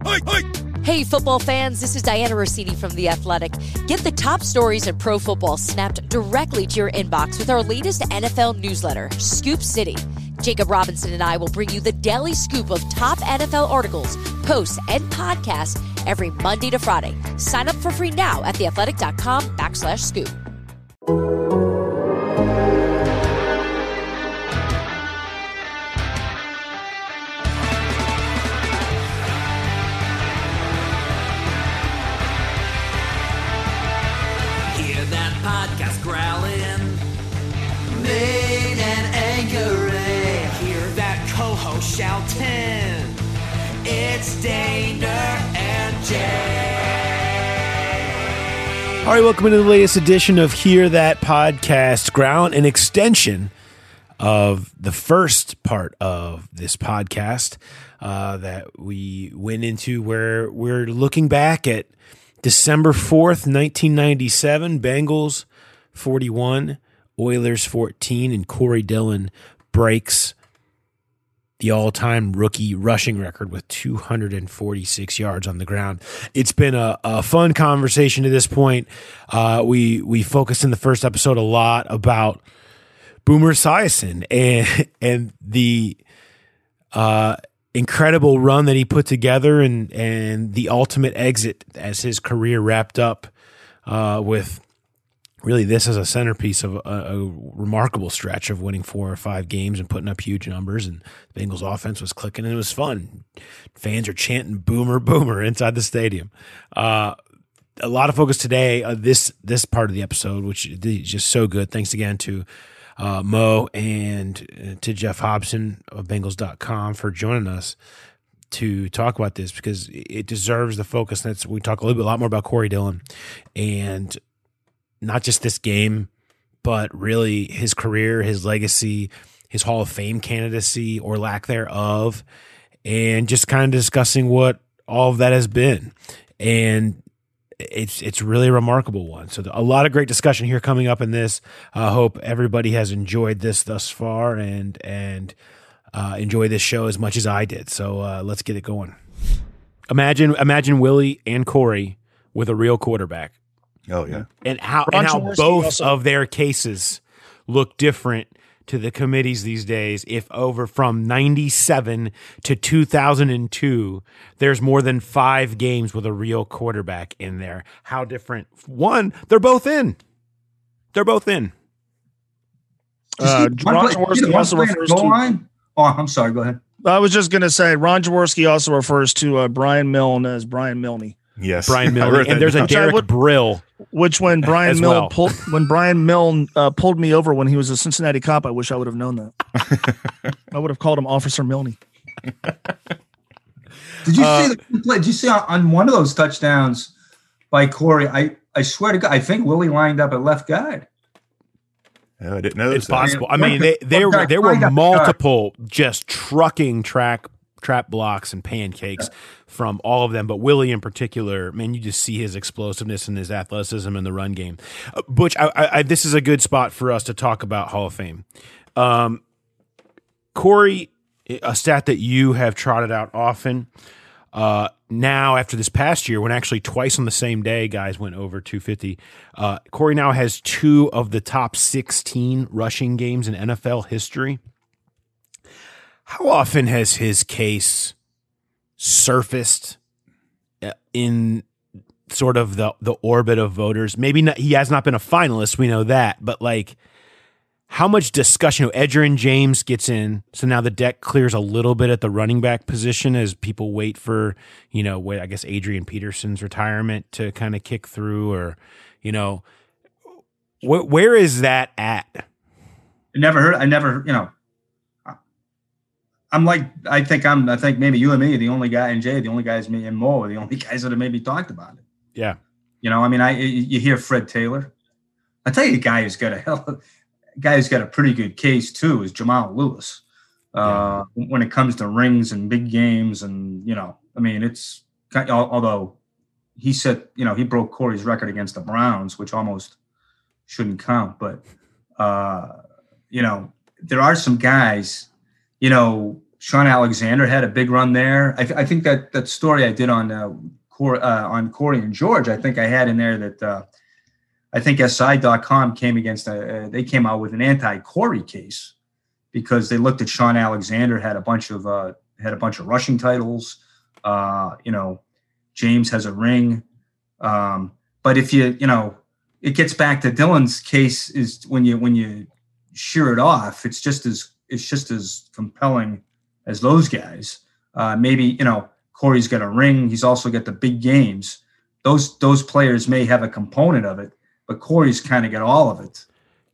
Hey, football fans, this is Diana Rossini from The Athletic. Get the top stories in pro football snapped directly to your inbox with our latest NFL newsletter, Scoop City. Jacob Robinson and I will bring you the daily scoop of top NFL articles, posts, and podcasts every Monday to Friday. Sign up for free now at theathletic.com/scoop. Hear that podcast growling, Maine and Anchorage. Hear that co-host shouting, it's Daner and Jay. All right, welcome into the latest edition of Hear That Podcast Ground, an extension of the first part of this podcast that we went into, where we're looking back at December 4th, 1997, Bengals 41, Oilers 14, and Corey Dillon breaks the all-time rookie rushing record with 246 yards on the ground. It's been a fun conversation to this point. We focused in the first episode a lot about Boomer Esiason and the incredible run that he put together and the ultimate exit as his career wrapped up with really this as a centerpiece of a remarkable stretch of winning 4 or 5 games and putting up huge numbers, and the Bengals offense was clicking and it was fun. Fans are chanting Boomer, Boomer inside the stadium. A lot of focus today on this part of the episode, which is just so good. Thanks again to Mo and to Jeff Hobson of Bengals.com for joining us to talk about this, because it deserves the focus. We talk a lot more about Corey Dillon and not just this game, but really his career, his legacy, his Hall of Fame candidacy or lack thereof, and just kind of discussing what all of that has been. And it's really a remarkable one. So a lot of great discussion here coming up in this. I hope everybody has enjoyed this thus far and enjoy this show as much as I did. So let's get it going. Imagine Willie and Corey with a real quarterback. Oh yeah, and how both of their cases look different to the committees these days. If over from 97 to 2002, there's more than 5 games with a real quarterback in there. How different? One, they're both in. Ron Jaworski also refers to. Oh, I'm sorry. Go ahead. I was just going to say Ron Jaworski also refers to Brian Milne as Brian Milne. Yes, Brian Milne, and there's a Derek Brill. Which when Brian Milne pulled me over when he was a Cincinnati cop, I wish I would have known that. I would have called him Officer Milne. Did you see the play? Did you see on one of those touchdowns by Corey? I swear to God, I think Willie lined up at left guard. Oh, I didn't know it's that. possible. I mean, there were multiple just trucking trap blocks and pancakes from all of them, but Willie in particular, man, you just see his explosiveness and his athleticism in the run game. Butch, this is a good spot for us to talk about Hall of Fame. Corey, a stat that you have trotted out often, now after this past year, when actually twice on the same day guys went over 250, Corey now has 2 of the top 16 rushing games in NFL history. How often has his case surfaced in sort of the orbit of voters? Maybe not, he has not been a finalist, we know that, but like how much discussion? Edgerrin James gets in, so now the deck clears a little bit at the running back position as people wait for, I guess Adrian Peterson's retirement to kind of kick through, or, where is that at? I think maybe you and me are the only guy, and Jay, the only guys, me and Mo are the only guys that have maybe talked about it. Yeah. You hear Fred Taylor. I tell you, a guy who's got a pretty good case too is Jamal Lewis. When it comes to rings and big games, and it's although he said he broke Corey's record against the Browns, which almost shouldn't count, but there are some guys. Sean Alexander had a big run there. I think that story I did on Corey and George, I think I had in there that I think SI.com came against they came out with an anti-Corey case because they looked at Sean Alexander had a bunch of rushing titles. James has a ring. But if it gets back to Dylan's case is when you shear it off, it's just as compelling as those guys. Maybe Corey's got a ring. He's also got the big games. Those players may have a component of it, but Corey's kind of got all of it.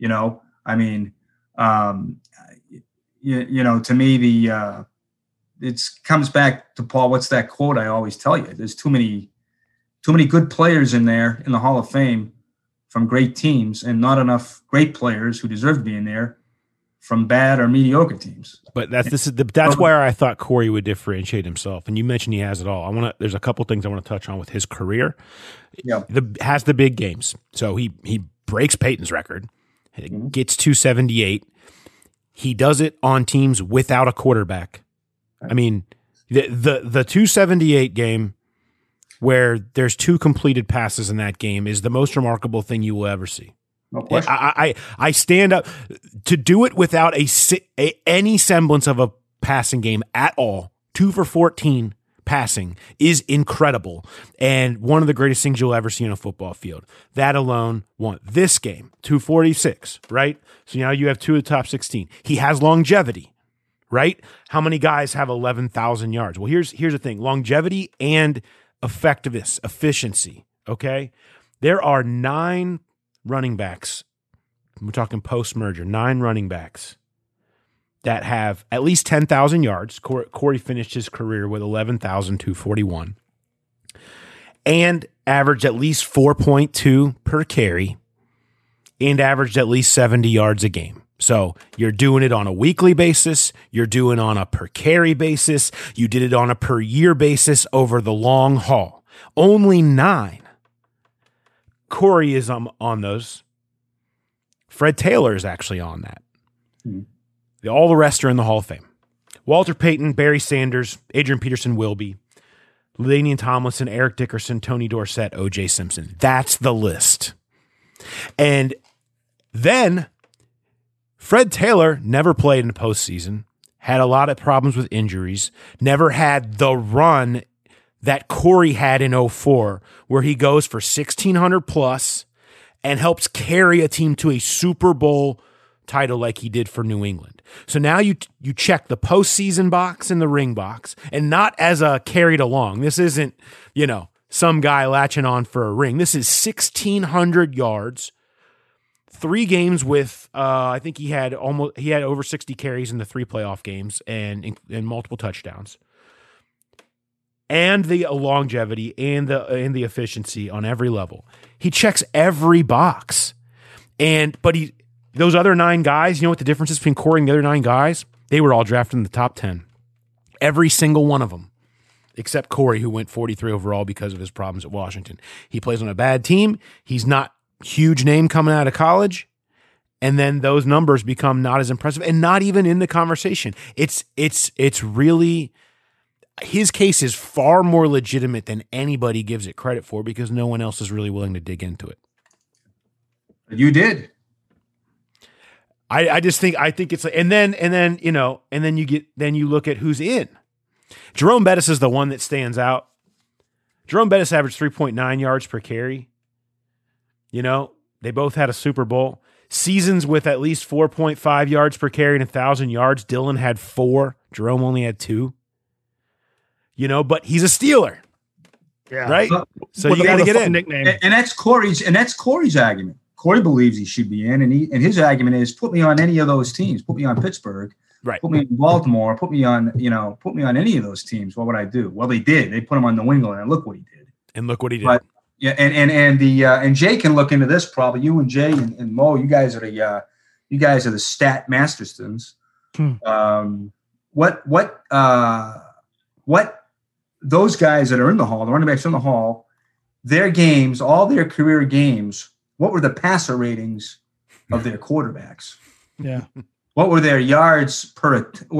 To me, it comes back to Paul. What's that quote I always tell you? There's too many good players in there in the Hall of Fame from great teams, and not enough great players who deserve to be in there from bad or mediocre teams. But that's where I thought Corey would differentiate himself. And you mentioned he has it all. There's a couple things I want to touch on with his career. Yeah, has the big games. So he breaks Peyton's record, gets 278. He does it on teams without a quarterback. I mean, the 278 game where there's 2 completed passes in that game is the most remarkable thing you will ever see. No question. I stand up to do it without any semblance of a passing game at all. 2 for 14 passing is incredible and one of the greatest things you'll ever see on a football field. That alone won this game, 246, right? So now you have 2 of the top 16. He has longevity, right? How many guys have 11,000 yards? Well, here's the thing: longevity and effectiveness, efficiency. Okay, there are 9 running backs. We're talking post-merger, 9 running backs that have at least 10,000 yards. Corey finished his career with 11,241 and averaged at least 4.2 per carry and averaged at least 70 yards a game. So you're doing it on a weekly basis. You're doing it on a per carry basis. You did it on a per year basis over the long haul. Only 9. Corey is on those. Fred Taylor is actually on that. All the rest are in the Hall of Fame. Walter Payton, Barry Sanders, Adrian Peterson, Wilby, LaDainian Tomlinson, Eric Dickerson, Tony Dorsett, O.J. Simpson. That's the list. And then Fred Taylor never played in the postseason, had a lot of problems with injuries, never had the run that Corey had in 2004, where he goes for 1,600 plus and helps carry a team to a Super Bowl title like he did for New England. So now you check the postseason box and the ring box, and not as a carried along. This isn't, some guy latching on for a ring. This is 1,600 yards, 3 games with, I think he had over 60 carries in the 3 playoff games and multiple touchdowns. And the longevity and the efficiency on every level. He checks every box. But those other 9 guys, you know what the difference is between Corey and the other 9 guys? They were all drafted in the top 10. Every single one of them, except Corey, who went 43 overall because of his problems at Washington. He plays on a bad team. He's not huge name coming out of college. And then those numbers become not as impressive and not even in the conversation. It's really... His case is far more legitimate than anybody gives it credit for because no one else is really willing to dig into it. You did. I think it's, and then you look at who's in. Jerome Bettis is the one that stands out. Jerome Bettis averaged 3.9 yards per carry. They both had a Super Bowl. Seasons with at least 4.5 yards per carry and 1,000 yards. Dylan had 4. Jerome only had 2. But he's a Steeler, right? So you got to get in. Nickname. And that's Corey's argument. Corey believes he should be in, and his argument is put me on any of those teams. Put me on Pittsburgh. Right. Put me in Baltimore. Put me on any of those teams. What would I do? Well, they did. They put him on New England, and look what he did. But, yeah, and Jay can look into this probably. You and Jay and Mo, you guys are the stat masterstones. What those guys that are in the Hall, the running backs in the Hall, their games, all their career games, what were the passer ratings of their quarterbacks? Yeah. What were the yards per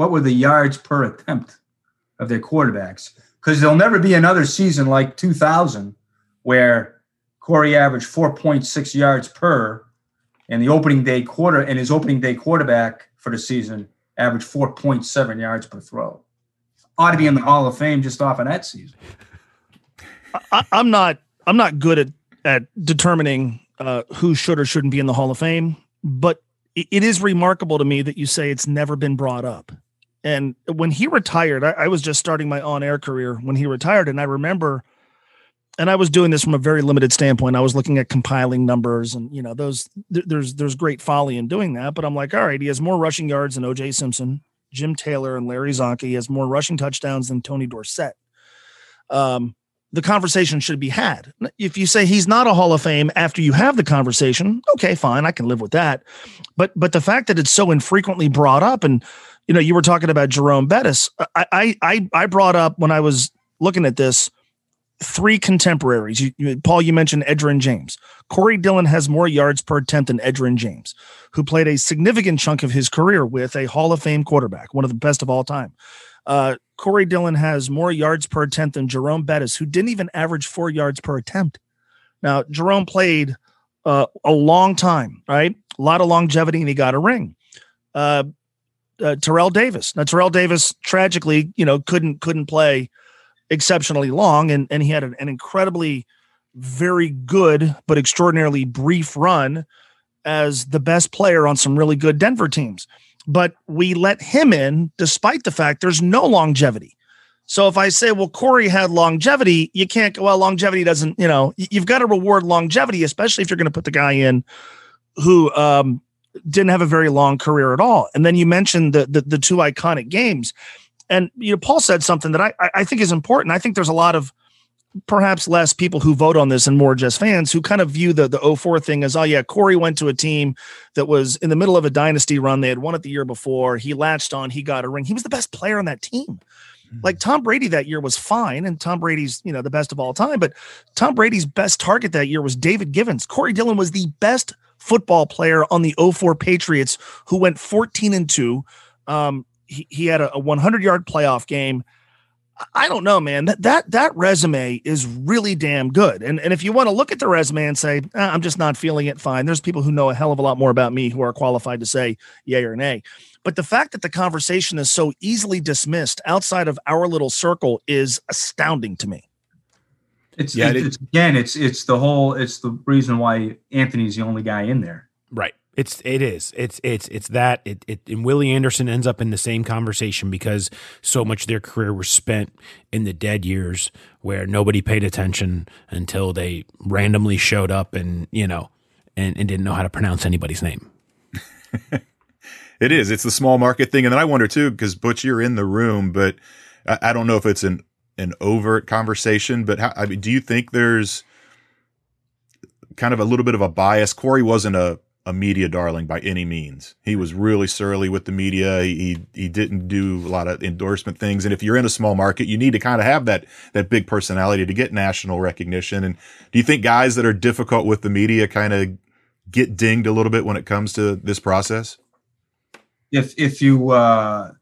attempt of their quarterbacks? Because there'll never be another season like 2000 where Corey averaged 4.6 yards per, and his opening day quarterback for the season averaged 4.7 yards per throw. Ought to be in the Hall of Fame just off of that season. I'm not good at determining who should or shouldn't be in the Hall of Fame, but it is remarkable to me that you say it's never been brought up. And when he retired, I was just starting my on-air career when he retired, and I remember, and I was doing this from a very limited standpoint. I was looking at compiling numbers, and there's great folly in doing that. But I'm like, all right, he has more rushing yards than O.J. Simpson, Jim Taylor, and Larry Zonka. He has more rushing touchdowns than Tony Dorsett. The conversation should be had. If you say he's not a Hall of Fame after you have the conversation, okay, fine, I can live with that. But the fact that it's so infrequently brought up, and you were talking about Jerome Bettis. I brought up when I was looking at this 3 contemporaries. Paul, you mentioned Edgerrin James. Corey Dillon has more yards per attempt than Edgerrin James, who played a significant chunk of his career with a Hall of Fame quarterback, one of the best of all time. Corey Dillon has more yards per attempt than Jerome Bettis, who didn't even average 4 yards per attempt. Now, Jerome played a long time, right? A lot of longevity, and he got a ring. Terrell Davis. Now, Terrell Davis tragically, couldn't play exceptionally long, and he had an incredibly very good but extraordinarily brief run as the best player on some really good Denver teams. But we let him in despite the fact there's no longevity. So if I say, well, Corey had longevity, you can't go, well, longevity doesn't, you've got to reward longevity, especially if you're going to put the guy in who didn't have a very long career at all. And then you mentioned the 2 iconic games. And Paul said something that I think is important. I think there's a lot of perhaps less people who vote on this and more just fans who kind of view the 04 thing as, oh yeah, Corey went to a team that was in the middle of a dynasty run. They had won it the year before. He latched on, he got a ring. He was the best player on that team. Mm-hmm. Like Tom Brady that year was fine. And Tom Brady's, the best of all time, but Tom Brady's best target that year was David Givens. Corey Dillon was the best football player on the 04 Patriots, who went 14-2. He had a 100-yard playoff game. I don't know, man. That resume is really damn good. And if you want to look at the resume and say, I'm just not feeling it, fine. There's people who know a hell of a lot more about me who are qualified to say yay or nay. But the fact that the conversation is so easily dismissed outside of our little circle is astounding to me. It's the reason why Anthony's the only guy in there. Right. It's that and Willie Anderson ends up in the same conversation because so much of their career was spent in the dead years where nobody paid attention until they randomly showed up and didn't know how to pronounce anybody's name. It is. It's the small market thing. And then I wonder too, because Butch, you're in the room, but I don't know if it's an overt conversation, but do you think there's kind of a little bit of a bias? Corey wasn't a media darling by any means. He was really surly with the media. He didn't do a lot of endorsement things. And if you're in a small market, you need to kind of have that big personality to get national recognition. And do you think guys that are difficult with the media kind of get dinged a little bit when it comes to this process? If you, I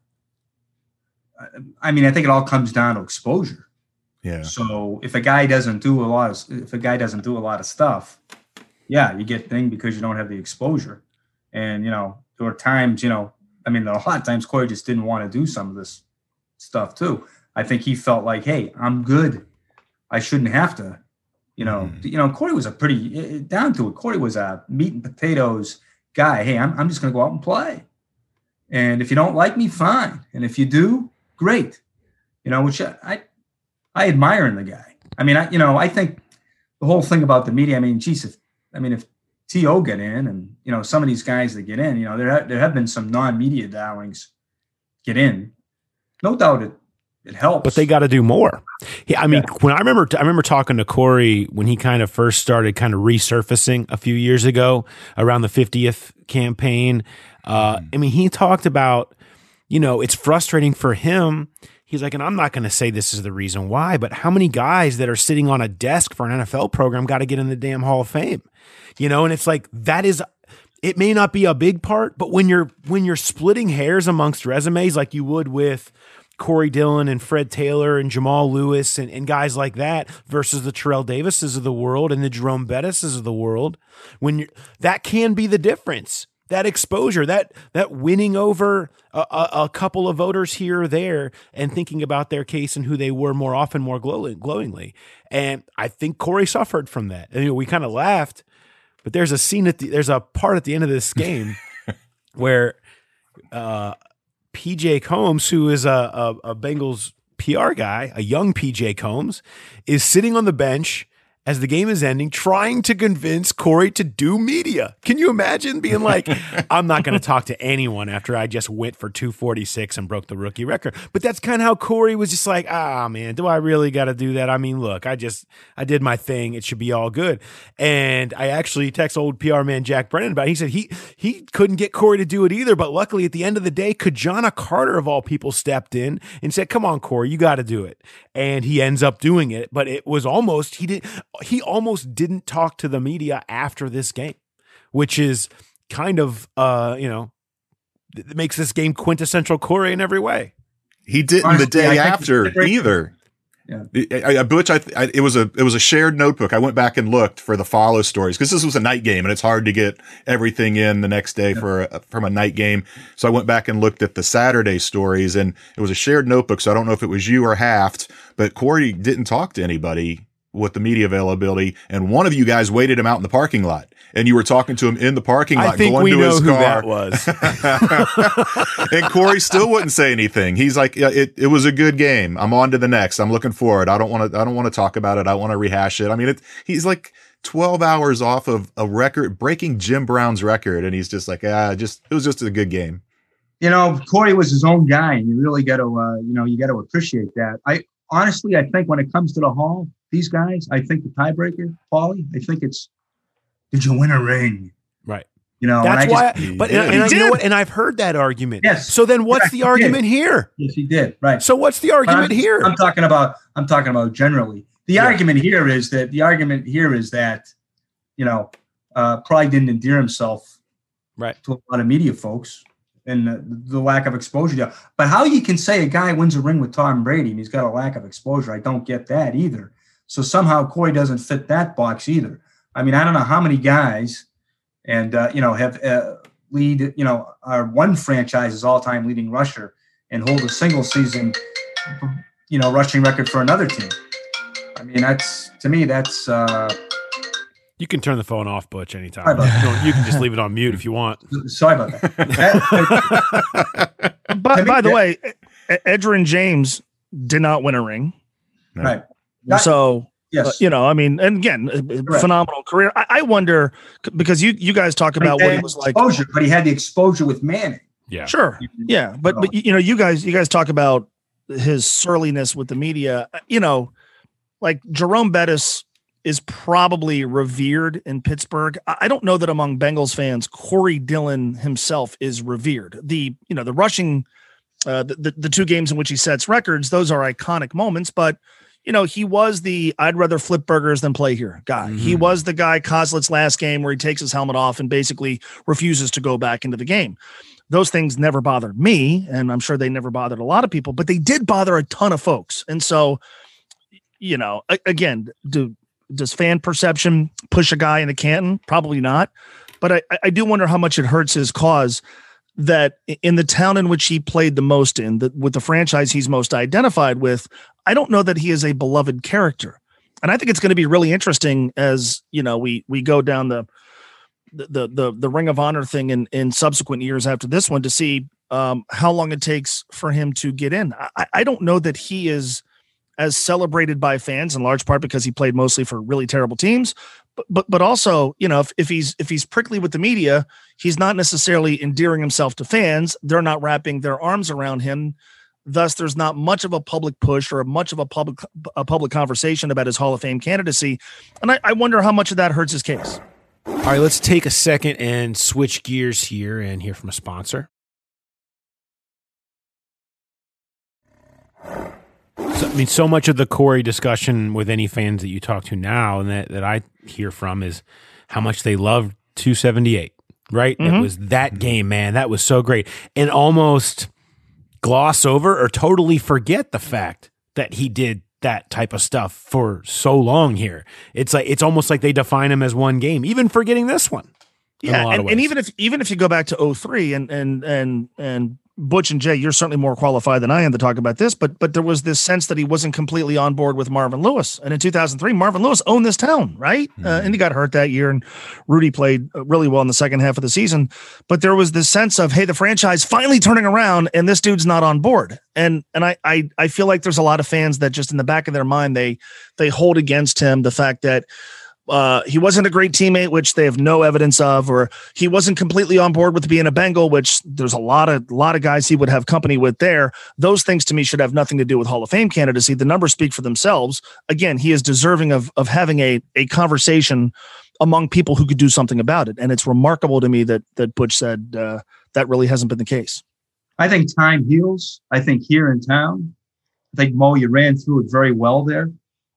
think it all comes down to exposure. Yeah. So if a guy doesn't do a lot of stuff, yeah, you get dinged because you don't have the exposure. And, there were times, a lot of times Corey just didn't want to do some of this stuff too. I think he felt like, hey, I'm good. I shouldn't have to, Corey was down to it. Corey was a meat and potatoes guy. Hey, I'm just going to go out and play. And if you don't like me, fine. And if you do, great. Which I admire in the guy. I think the whole thing about the media, if T.O. get in and, some of these guys that get in, there have been some non-media darlings get in. No doubt it helps. But they got to do more. Yeah, when I remember talking to Corey when he kind of first started kind of resurfacing a few years ago around the 50th campaign. He talked about, it's frustrating for him. He's like, and I'm not going to say this is the reason why, but how many guys that are sitting on a desk for an NFL program got to get in the damn Hall of Fame? And it's like, that is it may not be a big part, but when you're splitting hairs amongst resumes like you would with Corey Dillon and Fred Taylor and Jamal Lewis and guys like that versus the Terrell Davises of the world and the Jerome Bettises of the world, that can be the difference. That exposure, that winning over a couple of voters here or there and thinking about their case and who they were more often, more glowingly. And I think Corey suffered from that. And we kind of laughed, but there's a part at the end of this game where PJ Combs, who is a Bengals PR guy, a young PJ Combs, is sitting on the bench as the game is ending, trying to convince Corey to do media. Can you imagine being like, I'm not going to talk to anyone after I just went for 246 and broke the rookie record? But that's kind of how Corey was just like, man, do I really got to do that? I mean, look, I did my thing. It should be all good. And I actually text old PR man Jack Brennan about it. He said he couldn't get Corey to do it either. But luckily at the end of the day, Kajana Carter of all people stepped in and said, come on, Corey, you got to do it. And he ends up doing it. But it was almost, he almost didn't talk to the media after this game, which is kind of, it makes this game quintessential Corey in every way. He didn't the day after either. Yeah, Butch. It was a shared notebook. I went back and looked for the follow stories because this was a night game and it's hard to get everything in the next day from a night game. So I went back and looked at the Saturday stories, and it was a shared notebook. So I don't know if it was you or Haft, but Corey didn't talk to anybody with the media availability, and one of you guys waited him out in the parking lot, and you were talking to him in the parking lot. I think going we to know his who car. that was. And Corey still wouldn't say anything. He's like, it was a good game. I'm on to the next. I'm looking forward. I don't want to talk about it. I want to rehash it. I mean, he's like 12 hours off of a record, breaking Jim Brown's record, and he's just like, it was just a good game. Corey was his own guy, and you really got to, you got to appreciate that. I think when it comes to the Hall, these guys, I think the tiebreaker, Paulie, I think it's, did you win a ring? Right. That's why. You know what? And I've heard that argument. Yes. So then, what's the argument here? Yes, he did. Right. So what's the argument here? I'm talking about generally. The argument here is that probably didn't endear himself right to a lot of media folks, and the lack of exposure. But how you can say a guy wins a ring with Tom Brady and he's got a lack of exposure, I don't get that either. So somehow Corey doesn't fit that box either. I mean, I don't know how many guys and, have lead, are one franchise's all-time leading rusher and hold a single season, rushing record for another team. I mean, to me, that's you can turn the phone off, Butch, anytime. You can just leave it on mute if you want. Sorry about that. By the way, Edgerrin James did not win a ring. No. Right. So, yes. And again, phenomenal career. I wonder, because you guys talk about what he was like. Exposure, but he had the exposure with Manning. Yeah. Sure. Yeah. But you guys talk about his surliness with the media, like Jerome Bettis is probably revered in Pittsburgh. I don't know that among Bengals fans, Corey Dillon himself is revered. The rushing, the two games in which he sets records, those are iconic moments, but he was the I'd rather flip burgers than play here guy. Mm-hmm. He was the guy Coslet's last game where he takes his helmet off and basically refuses to go back into the game. Those things never bothered me, and I'm sure they never bothered a lot of people, but they did bother a ton of folks. And so, again, does fan perception push a guy into Canton? Probably not. But I do wonder how much it hurts his cause that in the town in which he played the most with the franchise he's most identified with, I don't know that he is a beloved character. And I think it's going to be really interesting as, we go down the Ring of Honor thing in subsequent years after this one to see how long it takes for him to get in. I don't know that he is as celebrated by fans, in large part because he played mostly for really terrible teams, but also, if he's prickly with the media, he's not necessarily endearing himself to fans. They're not wrapping their arms around him. Thus, there's not much of a public push or much of a public conversation about his Hall of Fame candidacy. And I wonder how much of that hurts his case. All right, let's take a second and switch gears here and hear from a sponsor. So much of the Corey discussion with any fans that you talk to now and that I hear from is how much they love 278. right? It was that game, man. That was so great. And almost gloss over or totally forget the fact that he did that type of stuff for so long here. It's almost like they define him as one game, even forgetting this one. Yeah, and even if you go back to 2003 and Butch and Jay, you're certainly more qualified than I am to talk about this, but there was this sense that he wasn't completely on board with Marvin Lewis. And in 2003, Marvin Lewis owned this town, right? And he got hurt that year, and Rudy played really well in the second half of the season. But there was this sense of, hey, the franchise finally turning around, and this dude's not on board. And I feel like there's a lot of fans that just in the back of their mind, they hold against him the fact that he wasn't a great teammate, which they have no evidence of, or he wasn't completely on board with being a Bengal, which there's a lot of guys he would have company with there. Those things to me should have nothing to do with Hall of Fame candidacy. The numbers speak for themselves. Again, he is deserving of having a conversation among people who could do something about it. And it's remarkable to me that Butch said that really hasn't been the case. I think time heals. I think here in town, I think Mo, you ran through it very well there.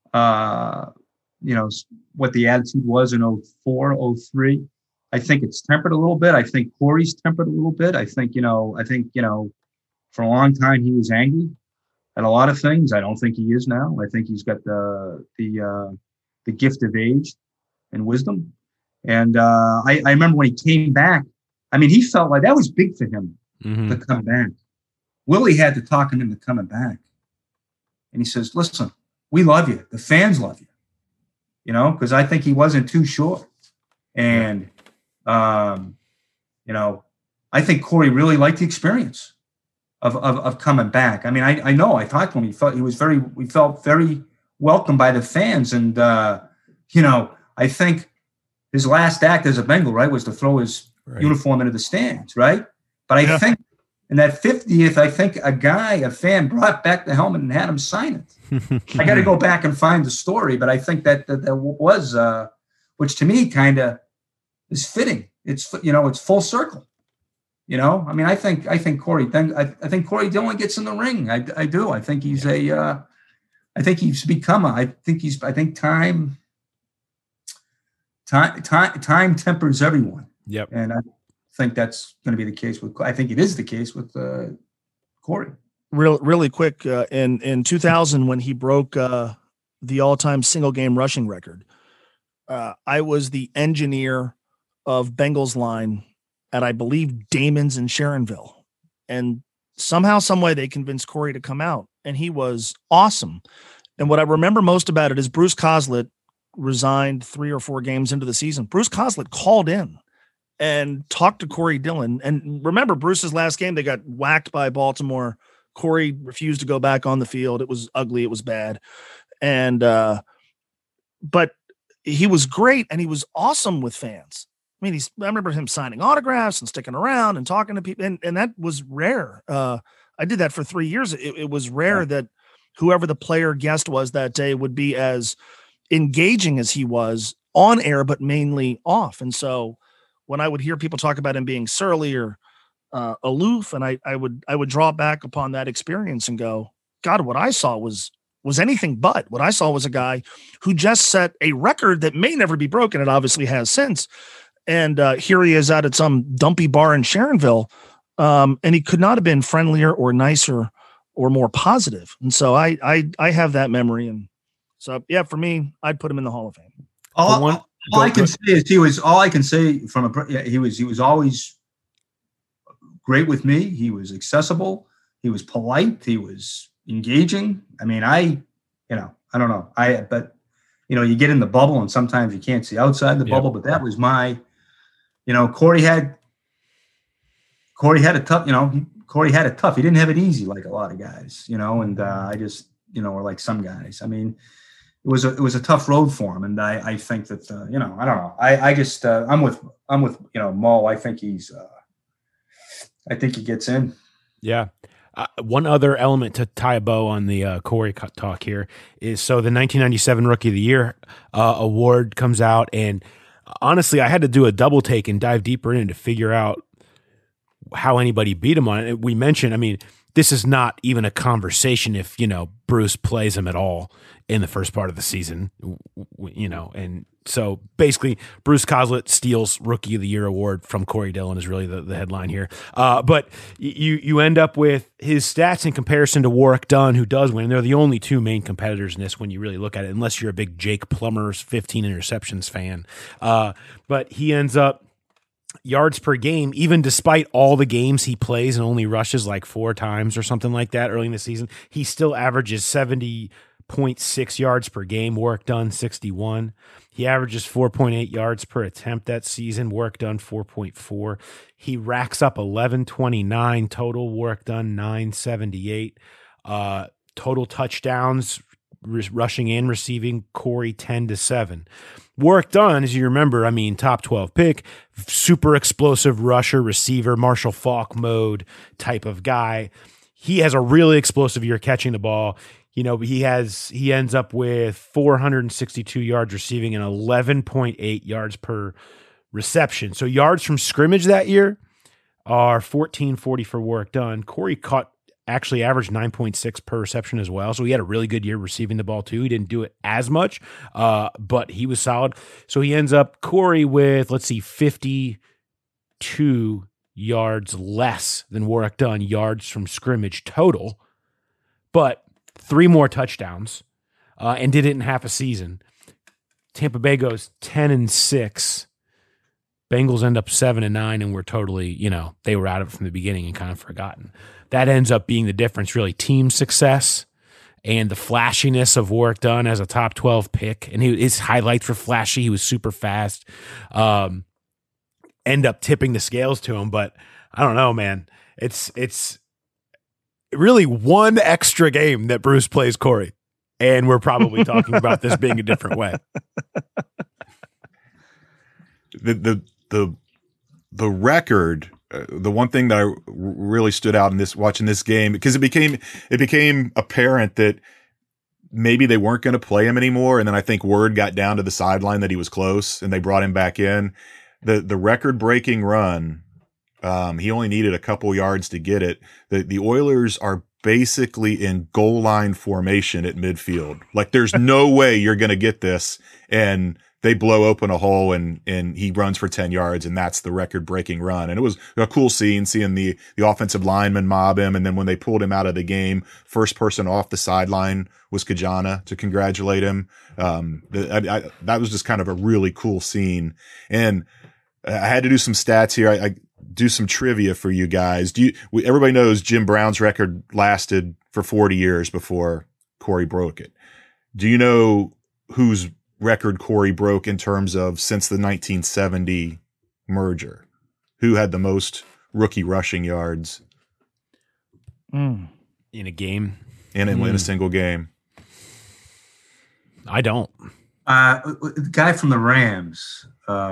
What the attitude was in 2004, 2003. I think it's tempered a little bit. I think Corey's tempered a little bit. I think for a long time he was angry at a lot of things. I don't think he is now. I think he's got the gift of age and wisdom. And I remember when he came back, I mean, he felt like that was big for him to come back. Willie had to talk him into coming back. And he says, listen, we love you. The fans love you. Because I think he wasn't too sure. And, I think Corey really liked the experience of coming back. I mean, I know I talked to him. We felt very welcomed by the fans. And, I think his last act as a Bengal, right, was to throw his uniform into the stands, right? But I think in that 50th, I think a fan brought back the helmet and had him sign it. I got to go back and find the story, but I think that was, which to me kind of is fitting. It's it's full circle. I mean, I think Corey. Then I think Corey Dillon gets in the ring. I do. I think he's I think he's become I think time tempers everyone. Yep. And I think that's going to be the case with. I think it is the case with Corey. Really quick, in 2000, when he broke the all-time single-game rushing record, I was the engineer of Bengals line at, I believe, Damon's in Sharonville. And somehow, some way, they convinced Corey to come out, and he was awesome. And what I remember most about it is Bruce Coslett resigned 3 or 4 games into the season. Bruce Coslett called in and talked to Corey Dillon. And remember, Bruce's last game, they got whacked by Baltimore. Corey refused to go back on the field. It was ugly. It was bad. And, but he was great and he was awesome with fans. I mean, I remember him signing autographs and sticking around and talking to people. And that was rare. I did that for 3 years. It was rare that whoever the player guest was that day would be as engaging as he was on air, but mainly off. And so when I would hear people talk about him being surly or aloof, and I would draw back upon that experience and go, God, what I saw was anything but. What I saw was a guy who just set a record that may never be broken. It obviously has since. And here he is out at some dumpy bar in Sharonville, and he could not have been friendlier or nicer or more positive. And so I have that memory. And so, yeah, for me, I'd put him in the Hall of Fame. All I can say is he was always great with me. He was accessible. He was polite. He was engaging. I mean, I don't know. But you get in the bubble and sometimes you can't see outside the bubble, but that was my, Corey had it tough, Corey had it tough. He didn't have it easy like a lot of guys, and I just, or like some guys. I mean, it was a tough road for him. And I think that, I don't know. I just, I'm with, Mo. I think I think he gets in. Yeah. One other element to tie a bow on the Corey talk here is, so the 1997 Rookie of the Year award comes out, and honestly, I had to do a double take and dive deeper in to figure out how anybody beat him on it. We mentioned, I mean, this is not even a conversation if, Bruce plays him at all. in the first part of the season, and so basically Bruce Coslett steals Rookie of the Year award from Corey Dillon is really the headline here. But you end up with his stats in comparison to Warrick Dunn, who does win. They're the only two main competitors in this when you really look at it, unless you're a big Jake Plummer's 15 interceptions fan. But he ends up yards per game, even despite all the games he plays and only rushes like 4 times or something like that early in the season, he still averages 70.6 yards per game. Warrick Dunn 61. He averages 4.8 yards per attempt that season. Warrick Dunn 4.4. He racks up 1129 total. Warrick Dunn 978. Total touchdowns, rushing and receiving, Corey 10-7. Warrick Dunn, as you remember, top 12 pick, super explosive rusher, receiver, Marshall Faulk mode type of guy. He has a really explosive year catching the ball. He ends up with 462 yards receiving and 11.8 yards per reception. So yards from scrimmage that year are 1440 for Warrick Dunn. Corey actually averaged 9.6 per reception as well. So he had a really good year receiving the ball too. He didn't do it as much, but he was solid. So he ends up, Corey, with, 52 yards less than Warrick Dunn yards from scrimmage total, but 3 more touchdowns, and did it in half a season. Tampa Bay goes 10-6. Bengals end up 7-9, and we're totally, they were out of it from the beginning and kind of forgotten. That ends up being the difference, really, team success and the flashiness of Warrick Dunn as a top 12 pick. And his highlights were flashy. He was super fast. End up tipping the scales to him, but I don't know, man. It's really one extra game that Bruce plays Corey, and we're probably talking about this being a different way. The record, the one thing that really stood out in watching this game, because it became apparent that maybe they weren't going to play him anymore, and then I think word got down to the sideline that he was close, and they brought him back in. The record-breaking run. He only needed a couple yards to get it. The Oilers are basically in goal line formation at midfield. Like there's no way you're going to get this, and they blow open a hole and he runs for 10 yards, and that's the record breaking run. And it was a cool scene seeing the offensive lineman mob him. And then when they pulled him out of the game, first person off the sideline was Kajana to congratulate him. That was just kind of a really cool scene. And I had to do some stats here. I do some trivia for you guys. Everybody knows Jim Brown's record lasted for 40 years before Corey broke it. Do you know whose record Corey broke in terms of since the 1970 merger? Who had the most rookie rushing yards in a game? In a single game. I don't. The guy from the Rams.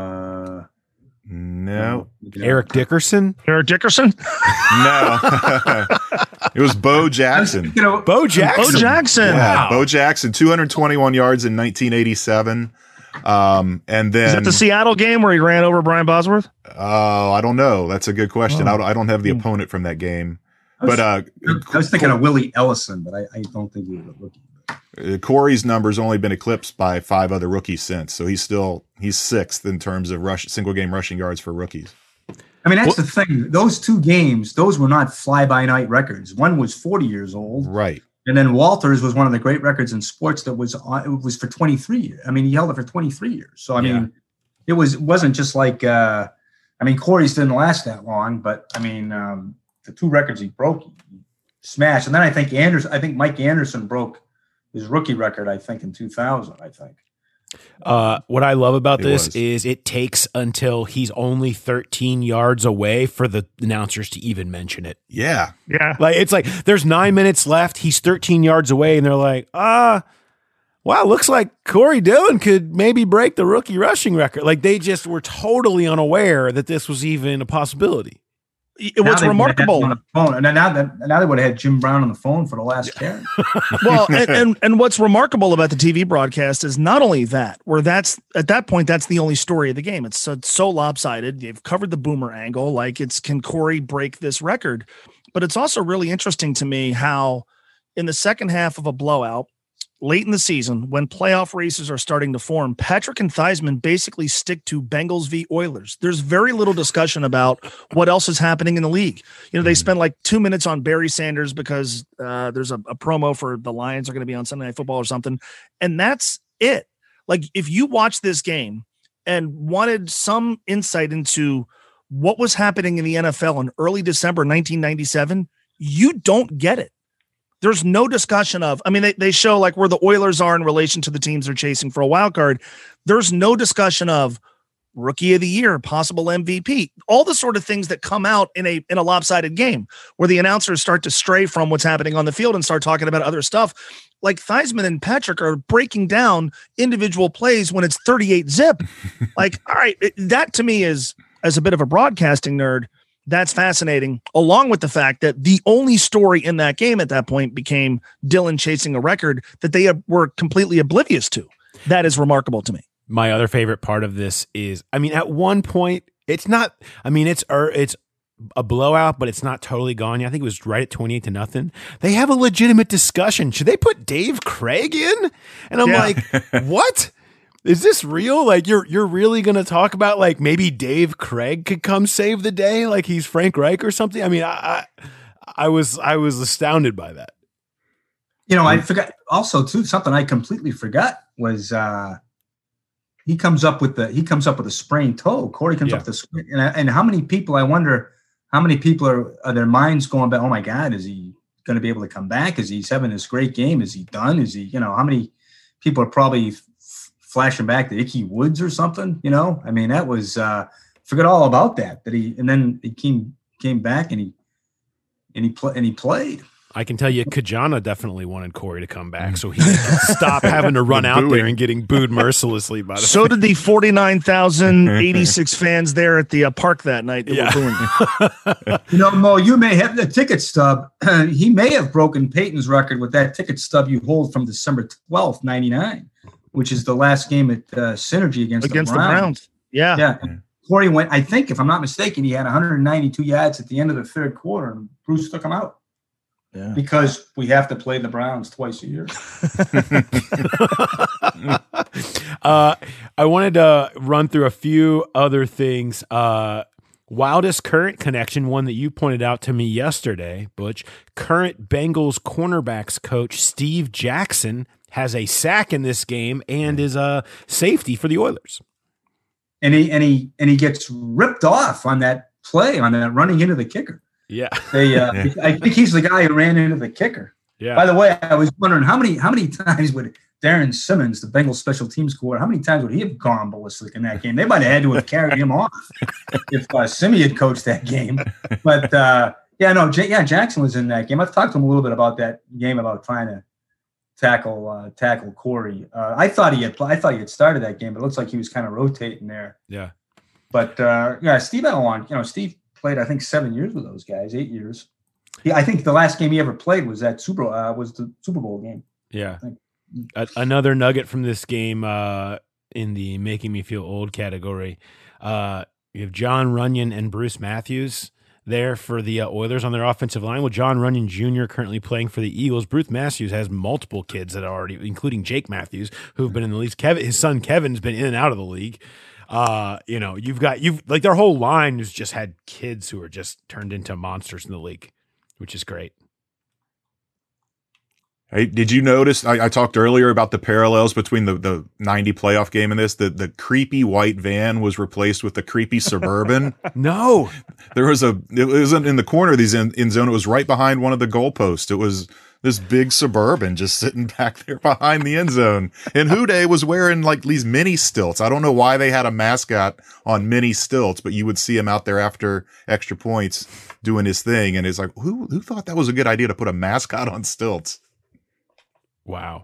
No. Eric Dickerson? Eric Dickerson? No. It was Bo Jackson. Bo Jackson. Bo Jackson. Yeah, Wow. Bo Jackson, 221 yards in 1987. And then Is that the Seattle game where he ran over Brian Bosworth? Oh, I don't know. That's a good question. I don't have the opponent from that game. I was thinking of Willie Ellison, but I don't think he was a rookie. Corey's number's only been eclipsed by 5 other rookies since, so he's 6th in terms of single game rushing yards for rookies. I mean, that's the thing. Those 2 games, those were not fly-by-night records. One was 40 years old, right? And then Walters was one of the great records in sports that was for 23 years. I mean, he held it for 23 years. So I mean, it wasn't just like Corey's didn't last that long, but I mean, the 2 records he broke, he smashed. And then I think Mike Anderson broke his rookie record, I think, in 2000, I think. What I love about this is it takes until he's only 13 yards away for the announcers to even mention it. Yeah. Yeah. Like, it's like there's 9 minutes left. He's 13 yards away, and they're like, wow, looks like Corey Dillon could maybe break the rookie rushing record. Like, they just were totally unaware that this was even a possibility. What's remarkable, on the phone, and now they would have had Jim Brown on the phone for the last 10. Well, and what's remarkable about the TV broadcast is not only that, where that's at that point that's the only story of the game. It's so lopsided. They've covered the boomer angle, like can Corey break this record? But it's also really interesting to me how in the second half of a blowout, late in the season, when playoff races are starting to form, Patrick and Theismann basically stick to Bengals v. Oilers. There's very little discussion about what else is happening in the league. They spend like 2 minutes on Barry Sanders because there's a promo for the Lions are going to be on Sunday Night Football or something. And that's it. Like, if you watch this game and wanted some insight into what was happening in the NFL in early December 1997, you don't get it. There's no discussion of, they show like where the Oilers are in relation to the teams they're chasing for a wild card. There's no discussion of rookie of the year, possible MVP, all the sort of things that come out in a lopsided game where the announcers start to stray from what's happening on the field and start talking about other stuff. Like Theismann and Patrick are breaking down individual plays when it's 38 zip. Like, all right, that to me is, as a bit of a broadcasting nerd, that's fascinating, along with the fact that the only story in that game at that point became Dylan chasing a record that they were completely oblivious to. That is remarkable to me. My other favorite part of this is, at one point, it's not, it's a blowout, but it's not totally gone. I think it was right at 28-0. They have a legitimate discussion. Should they put Dave Craig in? And I'm like, what? Is this real? Like, you're really going to talk about like maybe Dave Craig could come save the day, like he's Frank Reich or something? I was astounded by that. I forgot also too, something I completely forgot was he comes up with a sprained toe. Corey comes up with a sprain, and how many people, I wonder how many people are their minds going back, oh my God, is he going to be able to come back? Is he's having this great game? Is he done? Is he, how many people are probably flashing back to Ickey Woods or something, that was forget all about that and then he came back and he played. I can tell you Kajana definitely wanted Corey to come back so he could stop having to run out there and getting booed mercilessly by the So did the 49,086 fans there at the park that night that were booing. Mo, you may have the ticket stub. He may have broken Peyton's record with that ticket stub you hold from December 12th, 99. Which is the last game at Synergy against the Browns. Yeah. Corey went, I think, if I'm not mistaken, he had 192 yards at the end of the third quarter, and Bruce took him out. Yeah. Because we have to play the Browns twice a year. I wanted to run through a few other things. Wildest current connection, one that you pointed out to me yesterday, Butch. Current Bengals cornerbacks coach Steve Jackson has a sack in this game and is a safety for the Oilers. And he gets ripped off on that play, on that running into the kicker. Yeah. I think he's the guy who ran into the kicker. Yeah. By the way, I was wondering how many times would Darren Simmons, the Bengals special teams coordinator, how many times would he have gone ballistic in that game? They might have had to have carried him off if Simi had coached that game. But Jackson was in that game. I've talked to him a little bit about that game, about trying to tackle Corey. I thought he had started that game, but it looks like he was kind of rotating there. Yeah. But Steve had a long, Steve played, I think, 7 years with those guys, 8 years. I think the last game he ever played was the Super Bowl game. Yeah. Another nugget from this game in the making me feel old category. You have John Runyon and Bruce Matthews there for the Oilers on their offensive line. With John Runyon Jr. currently playing for the Eagles, Bruce Matthews has multiple kids that are already, including Jake Matthews, who've been in the league. His son Kevin's been in and out of the league. You've their whole line has just had kids who are just turned into monsters in the league, which is great. Hey, did you notice? I talked earlier about the parallels between the 90 playoff game and this. The creepy white van was replaced with the creepy Suburban. No, it wasn't in the corner of the end zone. It was right behind one of the goalposts. It was this big Suburban just sitting back there behind the end zone. And Houday was wearing like these mini stilts. I don't know why they had a mascot on mini stilts, but you would see him out there after extra points doing his thing. And it's like, who thought that was a good idea to put a mascot on stilts? Wow.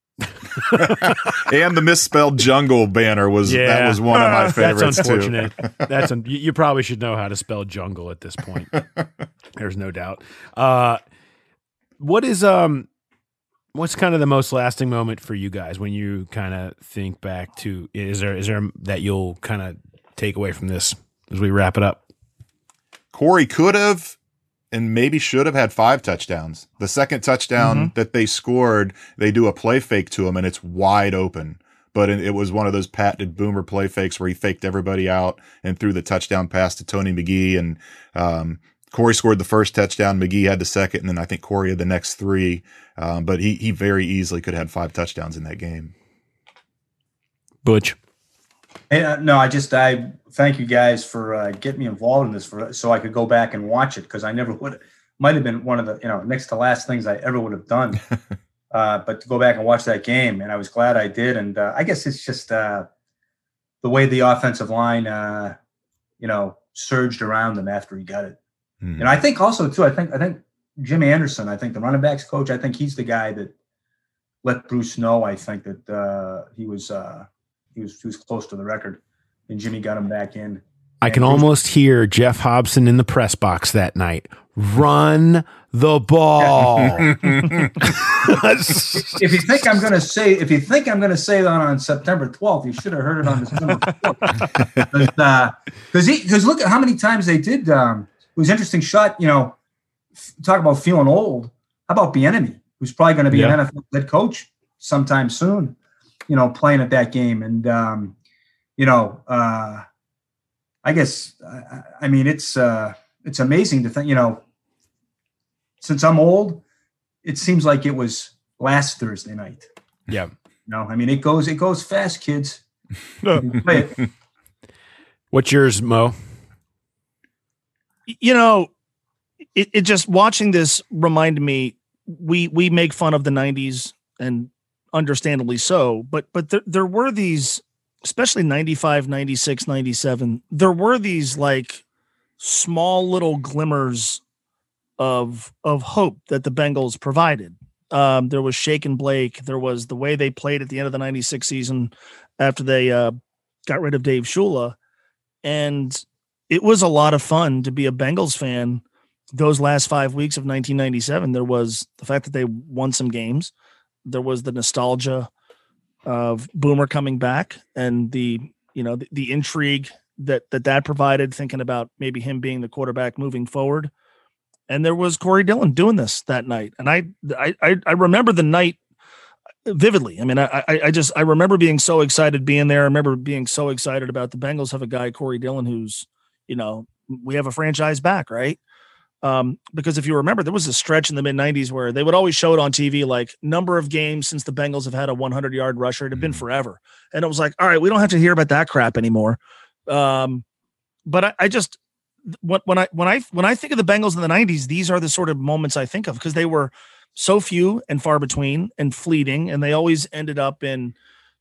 And the misspelled jungle banner was one of my favorites. That's unfortunate. You probably should know how to spell jungle at this point. There's no doubt. What's kind of the most lasting moment for you guys when you kind of think back to? Is there that you'll kind of take away from this as we wrap it up? Corey could have, and maybe should have had 5 touchdowns. The second touchdown that they scored, they do a play fake to him and it's wide open. But it was one of those patented Boomer play fakes where he faked everybody out and threw the touchdown pass to Tony McGee. And Corey scored the first touchdown. McGee had the second. And then I think Corey had the next 3. But he very easily could have had 5 touchdowns in that game. Butch. Hey, no, I thank you guys for getting me involved in this so I could go back and watch it, because I never would. Might have been one of the next to last things I ever would have done. But to go back and watch that game, and I was glad I did. And I guess it's just the way the offensive line, surged around him after he got it. And I think also too, I think Jim Anderson, I think the running backs coach, I think he's the guy that let Bruce know. I think that he was close to the record, and Jimmy got him back in. I can almost hear Jeff Hobson in the press box that night. Run the ball. If you think I'm going to say that on September 12th, you should have heard it on December 4th. Because look at how many times they did. It was an interesting shot. Talk about feeling old. How about Bieniemy, who's probably going to be an NFL head coach sometime soon? Playing at that game, and I guess I mean it's amazing to think. Since I'm old, it seems like it was last Thursday night. Yeah. I mean it goes fast, kids. What's yours, Mo? It just watching this reminded me. We make fun of the 90s, and understandably so, but there were these, especially 95, 96, 97, there were these like small little glimmers of hope that the Bengals provided. There was Shake and Blake. There was the way they played at the end of the 96 season after they got rid of Dave Shula. And it was a lot of fun to be a Bengals fan those last 5 weeks of 1997. There was the fact that they won some games. There was the nostalgia of Boomer coming back, and the intrigue that provided, thinking about maybe him being the quarterback moving forward. And there was Corey Dillon doing this that night. And I remember the night vividly. I mean, I remember being so excited being there. I remember being so excited about the Bengals have a guy, Corey Dillon, who's, we have a franchise back, right? Because if you remember, there was a stretch in the mid-90s where they would always show it on TV, like number of games since the Bengals have had a 100-yard rusher. It had been forever. And it was like, all right, we don't have to hear about that crap anymore. But I just when I think of the Bengals in the 90s, these are the sort of moments I think of, because they were so few and far between and fleeting, and they always ended up in,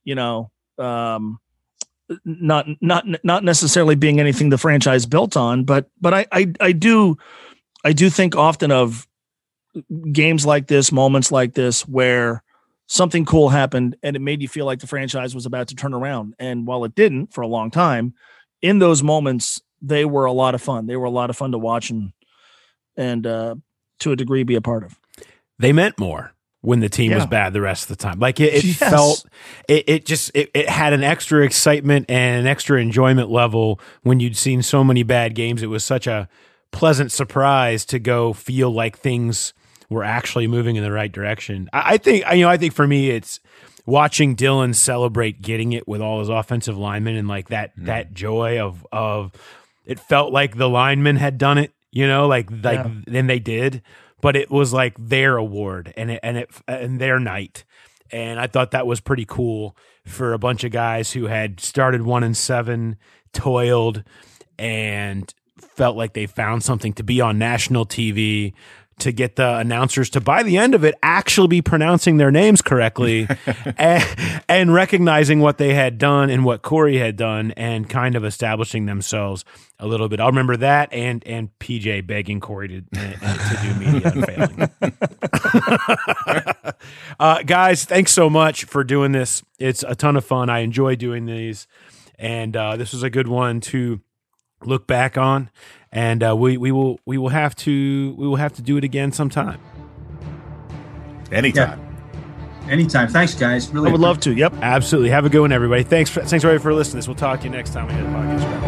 not necessarily being anything the franchise built on, but I do think often of games like this, moments like this, where something cool happened and it made you feel like the franchise was about to turn around. And while it didn't for a long time, in those moments, they were a lot of fun. They were a lot of fun to watch and to a degree be a part of. They meant more when the team was bad the rest of the time. Like it felt, it had an extra excitement and an extra enjoyment level when you'd seen so many bad games. It was such a pleasant surprise to go feel like things were actually moving in the right direction. I think for me, it's watching Dillon celebrate getting it with all his offensive linemen, and like that joy of it felt like the linemen had done it, then they did, but it was like their award and their night. And I thought that was pretty cool for a bunch of guys who had started 1-7, toiled, and felt like they found something to be on national TV, to get the announcers to, by the end of it, actually be pronouncing their names correctly and recognizing what they had done and what Corey had done, and kind of establishing themselves a little bit. I'll remember that and PJ begging Corey to do media and failing. Guys, thanks so much for doing this. It's a ton of fun. I enjoy doing these, and this was a good one to look back on, and we will have to do it again sometime. Anytime. Yeah. Anytime. Thanks, guys. Really, I would love to. Yep. Absolutely. Have a good one, everybody. Thanks everybody for listening. We'll talk to you next time we hit the podcast.